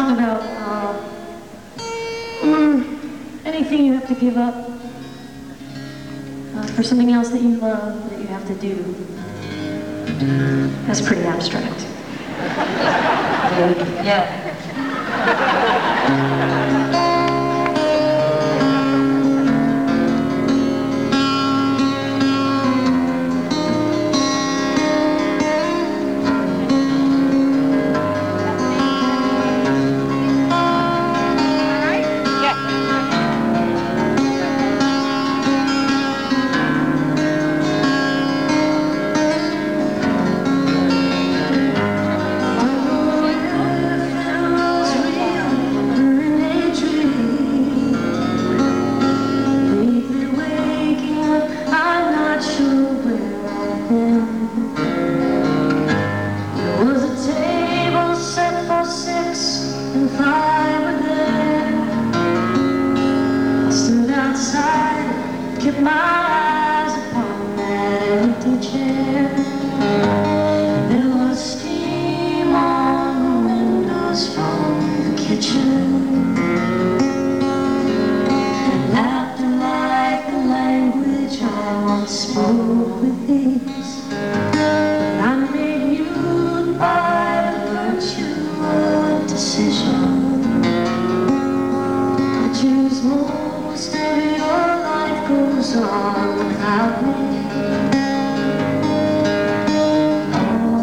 song about anything you have to give up for something else that you love that you have to do. That's pretty abstract. Yeah. Keep my eyes upon that empty chair. There was steam on the windows from the kitchen, and laughter like the language I once spoke with ease. I made mute by the virtue of decision. I choose most of your life goes on without me. Oh,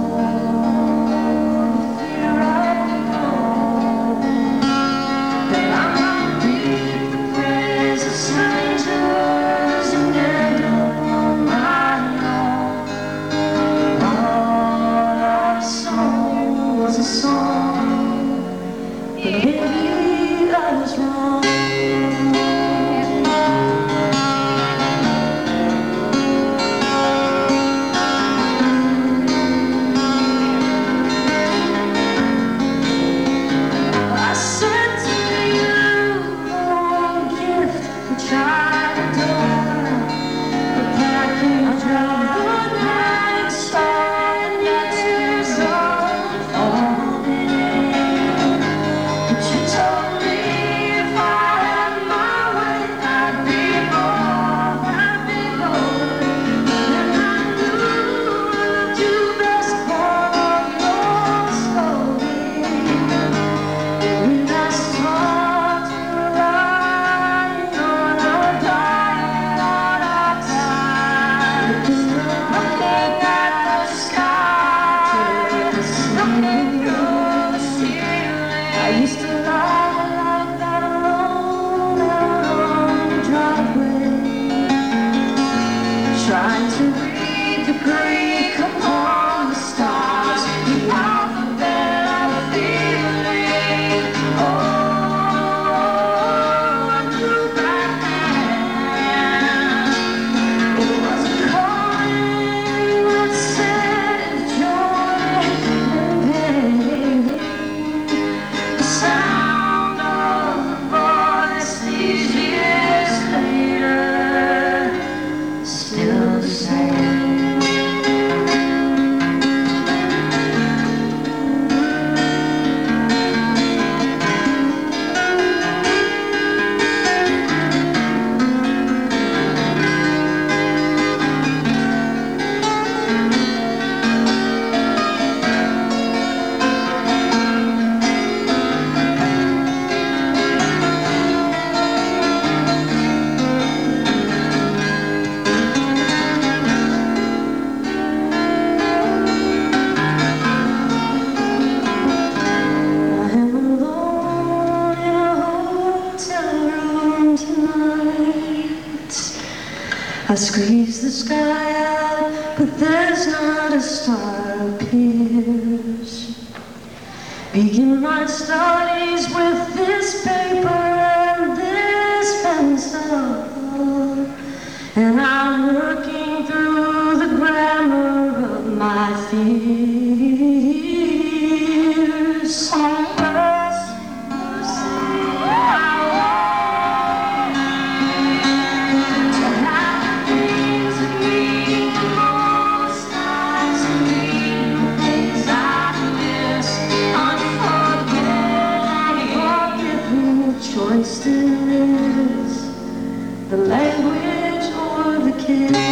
fear I know that I might reap the praise of strangers and end up on my own. All I saw was a song, but maybe I was wrong. Trying to read the Greek upon the stars, the alphabet of feeling. Oh, I drew back hand. It was a calling that said joy and pain. The sound of the voice these years later. Still the same. I squeeze the sky out, but there's not a star appears. Begin my studies with this paper and this pencil, and I'm working through the grammar of my fears. Unforgettable. still is the language or the kiss.